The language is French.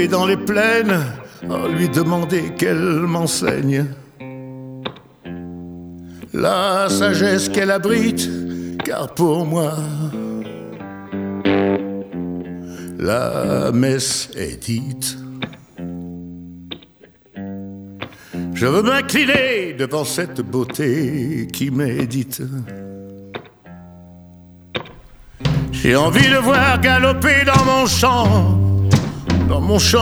Et dans les plaines, lui demander qu'elle m'enseigne la sagesse qu'elle abrite, car pour moi, la messe est dite. Je veux m'incliner devant cette beauté qui médite. J'ai envie de voir galoper dans mon champ